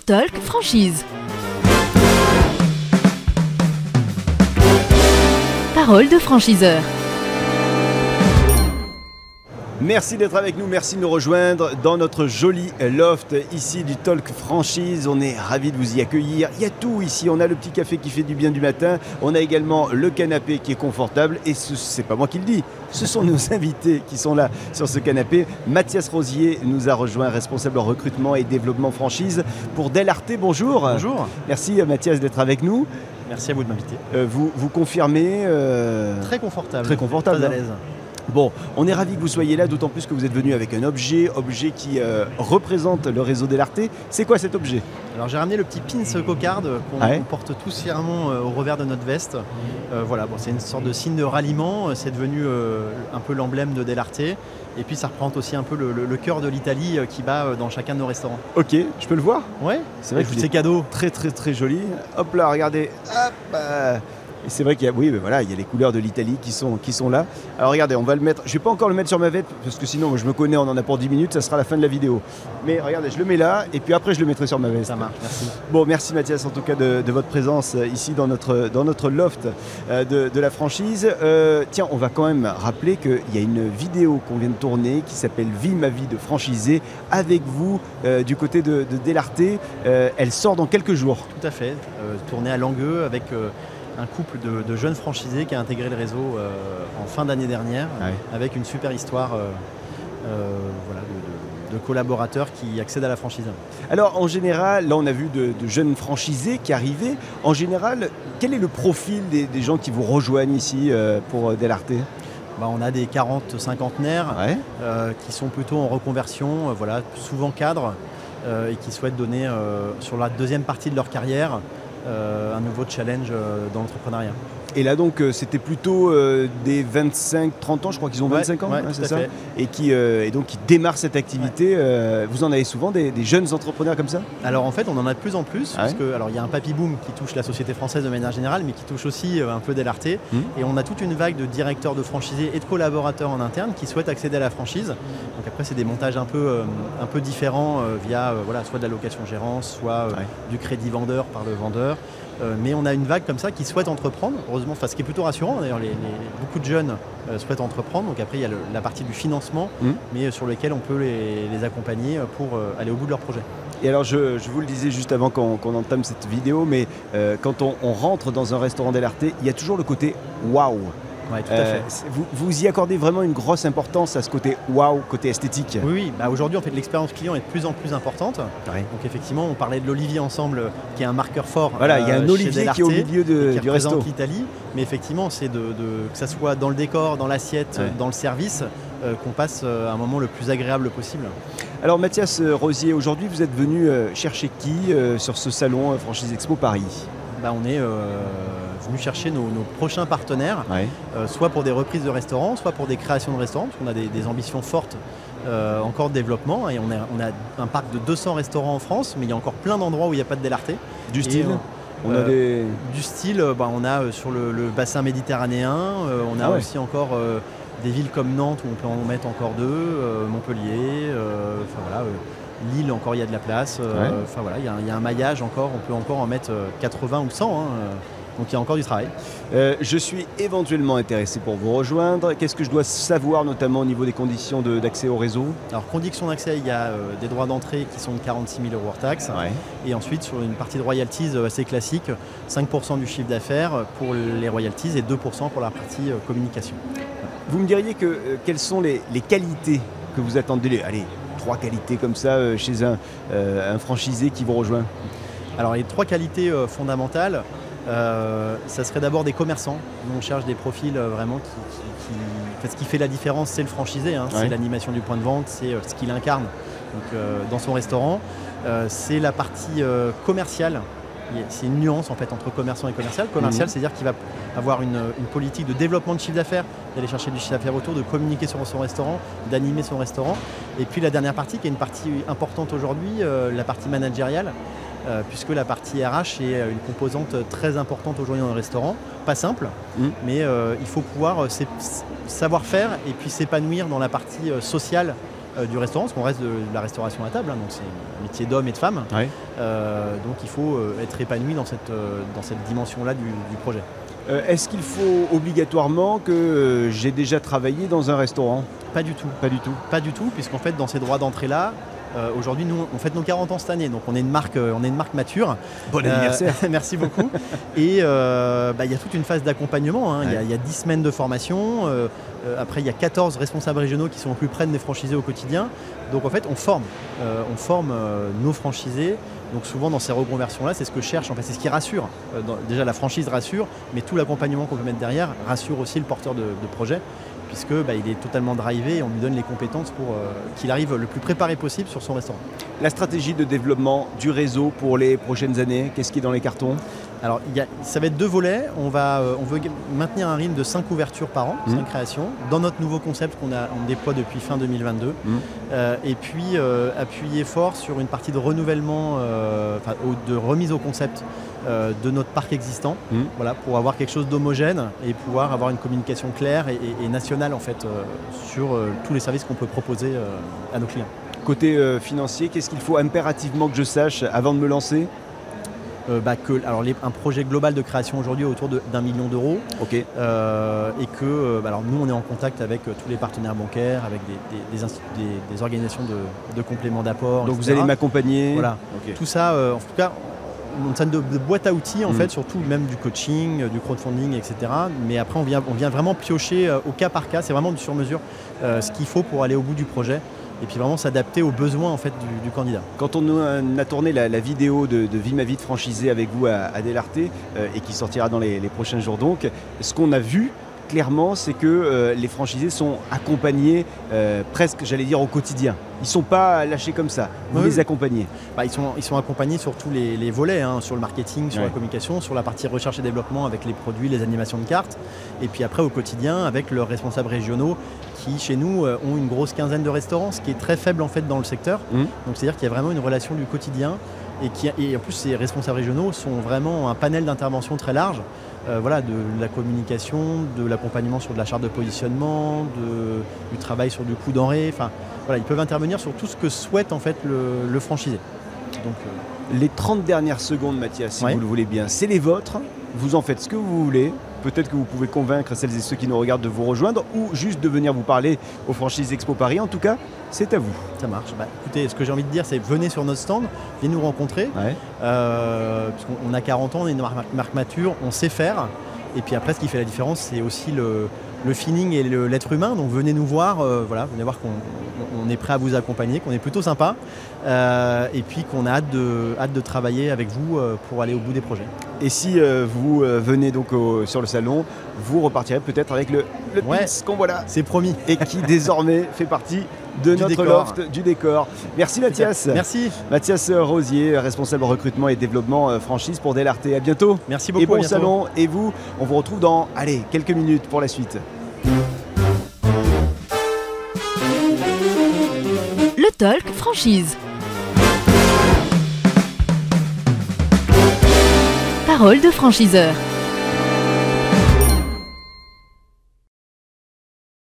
Talk Franchise. Parole de franchiseur. Merci d'être avec nous, merci de nous rejoindre dans notre joli loft ici du Talk Franchise. On est ravis de vous y accueillir. Il y a tout ici, on a le petit café qui fait du bien du matin, on a également le canapé qui est confortable et c'est pas moi qui le dis, ce sont nos invités qui sont là sur ce canapé. Mathias Rosier nous a rejoint, responsable en recrutement et développement franchise pour Del Arte. Bonjour. Bonjour. Merci Mathias d'être avec nous. Merci à vous de m'inviter. Vous confirmez Très confortable. Très confortable. Très à l'aise. Bon, on est ravis que vous soyez là, d'autant plus que vous êtes venu avec un objet qui représente le réseau Del Arte. C'est quoi cet objet ? Alors j'ai ramené le petit pins cocarde qu'on porte tous fièrement au revers de notre veste. Voilà, bon, c'est une sorte de signe de ralliement, c'est devenu un peu l'emblème de Del Arte. Et puis ça représente aussi un peu le cœur de l'Italie qui bat dans chacun de nos restaurants. Ok, je peux le voir ? Ouais, c'est vrai que c'est cadeau. Très très très joli. Hop là, regardez. Hop, et c'est vrai qu'il y a, il y a les couleurs de l'Italie qui sont là. Alors regardez, on va le mettre. Je ne vais pas encore le mettre sur ma veste parce que sinon, je me connais, on en a pour 10 minutes, ça sera la fin de la vidéo. Mais regardez, je le mets là et puis après, je le mettrai sur ma veste. Ça marche, merci. Bon, merci Mathias en tout cas de votre présence ici dans notre loft de la franchise. Tiens, on va quand même rappeler qu'il y a une vidéo qu'on vient de tourner qui s'appelle « Vie ma vie de franchisé » avec vous du côté de Del Arte. Elle sort dans quelques jours. Tout à fait, tournée à Langueux avec un couple de jeunes franchisés qui a intégré le réseau en fin d'année dernière, avec une super histoire de collaborateurs qui accèdent à la franchise. Alors en général, là on a vu de jeunes franchisés qui arrivaient. En général, quel est le profil des gens qui vous rejoignent ici pour Del Arte ? On a des 40 cinquantenaires qui sont plutôt en reconversion, souvent cadres, et qui souhaitent donner sur la deuxième partie de leur carrière un nouveau challenge dans l'entrepreneuriat. Et là donc c'était plutôt des 25-30 ans, je crois qu'ils ont 25 ans, c'est ça ? Et donc qui démarrent cette activité. Vous en avez souvent des jeunes entrepreneurs comme ça ? Alors en fait on en a de plus en plus, parce que il y a un papy boom qui touche la société française de manière générale, mais qui touche aussi un peu Del Arte. Et on a toute une vague de directeurs de franchisés et de collaborateurs en interne qui souhaitent accéder à la franchise. Donc après c'est des montages un peu différents via soit de la location-gérance, soit du crédit vendeur par le vendeur. Mais on a une vague comme ça qui souhaite entreprendre, heureusement, ce qui est plutôt rassurant. D'ailleurs, beaucoup de jeunes souhaitent entreprendre. Donc après, il y a la partie du financement, mais sur lequel on peut les accompagner pour aller au bout de leur projet. Et alors, je vous le disais juste avant qu'on entame cette vidéo, mais quand on rentre dans un restaurant Del Arte, il y a toujours le côté « waouh ». Oui, tout à fait. Vous y accordez vraiment une grosse importance à ce côté waouh, côté esthétique. Oui. Aujourd'hui, en fait, l'expérience client est de plus en plus importante. Donc effectivement, on parlait de l'olivier ensemble, qui est un marqueur fort. Voilà, il y a un olivier qui est au milieu du resto. L'Italie, mais effectivement, c'est que ça soit dans le décor, dans l'assiette, dans le service, qu'on passe un moment le plus agréable possible. Alors Mathias Rosier, aujourd'hui, vous êtes venu chercher qui sur ce salon Franchise Expo Paris ? On est venu chercher nos prochains partenaires, soit pour des reprises de restaurants, soit pour des créations de restaurants, parce qu'on a des ambitions fortes encore de développement. Et on a un parc de 200 restaurants en France, mais il y a encore plein d'endroits où il n'y a pas de Del Arte. Du style Du style, on a sur le bassin méditerranéen, on a aussi encore des villes comme Nantes où on peut en mettre encore deux, Montpellier, Lille, encore il y a de la place. Il y a un maillage encore, on peut encore en mettre 80 ou 100. Donc il y a encore du travail. Je suis éventuellement intéressé pour vous rejoindre. Qu'est-ce que je dois savoir, notamment au niveau des conditions d'accès au réseau ? Alors, conditions d'accès, il y a des droits d'entrée qui sont de 46 000 € hors taxe. Et ensuite, sur une partie de royalties assez classique, 5% du chiffre d'affaires pour les royalties et 2% pour la partie communication. Vous me diriez quelles sont les qualités que vous attendez ? Allez, 3 qualités comme ça chez un franchisé qui vous rejoint. Alors les 3 qualités fondamentales, ça serait d'abord des commerçants. Nous, on cherche des profils vraiment ce qui fait la différence, c'est le franchisé, c'est l'animation du point de vente, c'est ce qu'il incarne dans son restaurant. C'est la partie commerciale. C'est une nuance en fait entre commerçant et commercial. Commercial, c'est-à-dire qu'il va avoir une politique de développement de chiffre d'affaires, d'aller chercher du chiffre d'affaires autour, de communiquer sur son restaurant, d'animer son restaurant. Et puis la dernière partie, qui est une partie importante aujourd'hui, la partie managériale, puisque la partie RH est une composante très importante aujourd'hui dans le restaurant. Pas simple, mais il faut pouvoir savoir faire et puis s'épanouir dans la partie sociale du restaurant, parce qu'on reste de la restauration à table, hein, donc c'est un métier d'homme et de femme. Ouais. Donc il faut être épanoui dans cette dimension-là du projet. Est-ce qu'il faut obligatoirement que j'ai déjà travaillé dans un restaurant ? Pas du tout. Pas du tout. Pas du tout, puisqu'en fait, dans ces droits d'entrée-là, aujourd'hui, nous, on fête nos 40 ans cette année, donc on est une marque mature. Bon anniversaire. Merci beaucoup. Et il y a toute une phase d'accompagnement. Hein. Il y a 10 semaines de formation. Après, il y a 14 responsables régionaux qui sont au plus près de mes franchisés au quotidien. Donc en fait, on forme nos franchisés. Donc souvent dans ces reconversions-là, c'est ce que je cherche, en fait, c'est ce qui rassure. Déjà la franchise rassure, mais tout l'accompagnement qu'on peut mettre derrière rassure aussi le porteur de projet, puisque il est totalement drivé et on lui donne les compétences pour qu'il arrive le plus préparé possible sur son restaurant. La stratégie de développement du réseau pour les prochaines années, qu'est-ce qui est dans les cartons ? Alors ça va être 2 volets. On veut maintenir un rythme de 5 ouvertures par an, 5 créations, dans notre nouveau concept qu'on déploie depuis fin 2022. Et puis appuyer fort sur une partie de renouvellement, de remise au concept de notre parc existant, voilà, pour avoir quelque chose d'homogène et pouvoir avoir une communication claire et nationale en fait, sur tous les services qu'on peut proposer à nos clients. Côté financier, qu'est-ce qu'il faut impérativement que je sache avant de me lancer ? Un projet global de création aujourd'hui autour d'1 million d'euros. Ok. Et que nous on est en contact avec tous les partenaires bancaires, avec des organisations de compléments d'apport. Donc etc. vous allez m'accompagner. Voilà. Okay. Tout ça, en tout cas, une sorte de boîte à outils en fait, surtout même du coaching, du crowdfunding, etc. Mais après on vient vraiment piocher au cas par cas, c'est vraiment du sur-mesure ce qu'il faut pour aller au bout du projet. Et puis vraiment s'adapter aux besoins en fait, du candidat. Quand on a tourné la vidéo de Vie ma vie de franchisé avec vous à Delarté et qui sortira dans les prochains jours donc, ce qu'on a vu clairement c'est que les franchisés sont accompagnés presque, j'allais dire, au quotidien. Ils ne sont pas lâchés comme ça, vous les accompagnez. Ils sont accompagnés sur tous les volets, hein, sur le marketing, sur la communication, sur la partie recherche et développement avec les produits, les animations de cartes. Et puis après au quotidien avec leurs responsables régionaux qui chez nous ont une grosse quinzaine de restaurants, ce qui est très faible en fait dans le secteur. Donc c'est-à-dire qu'il y a vraiment une relation du quotidien et en plus ces responsables régionaux sont vraiment un panel d'intervention très large. De la communication, de l'accompagnement sur de la charte de positionnement, du travail sur du coût denrée. Enfin, ils peuvent intervenir sur tout ce que souhaite en fait le franchisé. Donc, les 30 dernières secondes, Mathias, si vous le voulez bien, c'est les vôtres. Vous en faites ce que vous voulez. Peut-être que vous pouvez convaincre celles et ceux qui nous regardent de vous rejoindre ou juste de venir vous parler au Franchise Expo Paris. En tout cas, c'est à vous. Ça marche. Écoutez, ce que j'ai envie de dire, c'est venez sur notre stand, venez nous rencontrer. Puisqu'on a 40 ans, on est une marque mature, on sait faire. Et puis après, ce qui fait la différence, c'est aussi le feeling et l'être humain. Donc venez nous voir, venez voir qu'on est prêt à vous accompagner, qu'on est plutôt sympa. Et puis qu'on a hâte de travailler avec vous pour aller au bout des projets. Et si vous venez donc sur le salon, vous repartirez peut-être avec le pins qu'on voit là. C'est promis. Et qui désormais fait partie de notre loft, du décor. Merci Mathias. Merci. Mathias Rosier, responsable recrutement et développement franchise pour Delarté. À bientôt. Merci beaucoup. Et bon salon. Et vous, on vous retrouve dans quelques minutes pour la suite. Le Talk Franchise. Parole de franchiseur.